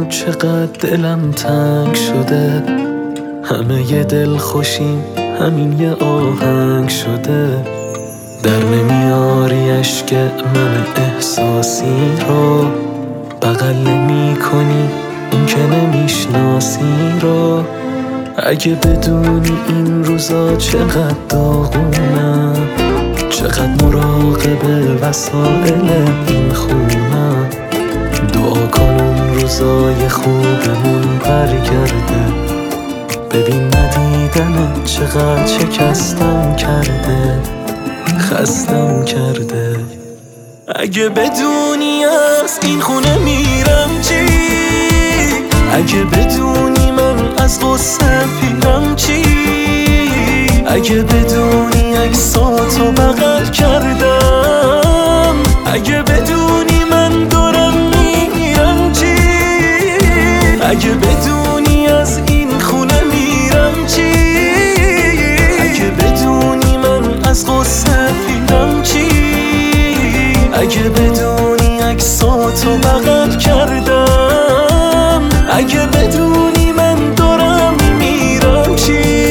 چقدر دلم تنگ شده، همه ی دل خوشیم همین یه آهنگ شده. در نمیاری اشک من احساسی رو، بغل نمی کنی اون که نمیشناسی رو. اگه بدونی این روزا چقدر داغونم، چقدر مراقب وسایل این خونم. دعا کن اون روزای خوبمون برگرده، ببین ندیدنت چقدر شکستم کرده، خستم کرده. اگه بدونی از این خونه میرم چی، اگه بدونی من از غصه پیرم چی، اگه بدونی عکساتو بغل کردم، اگه بدونی من دارم میمیرم چی، اگه بدونی از این خونه میرم چی، اگه بدونی من از غصه پیرم چی، اگه بدونی عکساتو بغل کردم، اگه بدونی من دارم میمیرم چی.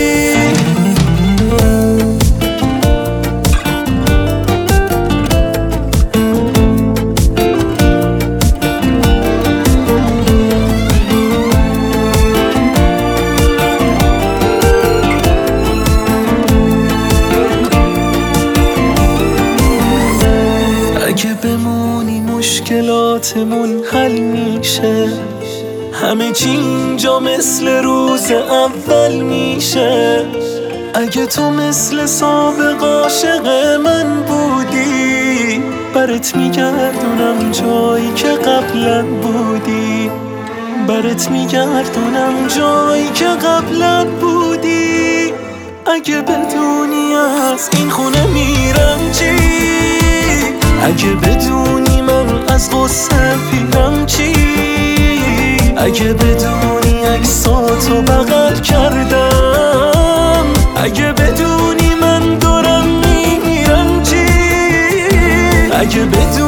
اگه بمونی مشکلاتمون حل میشه، همه چی اینجا مثل روز اول میشه. اگه تو مثل سابق عاشق من بودی، برات میگردونم جایی که قبلا بودی، برات میگردونم جایی که قبلا بودی. اگه بدونی از این خونه میرم چی، اگه بدونی من از غصه پیرم چی، اگه بدونی عکساتو بغل کردم، اگه بدونی من دارم میمیرم چی، اگه بدونی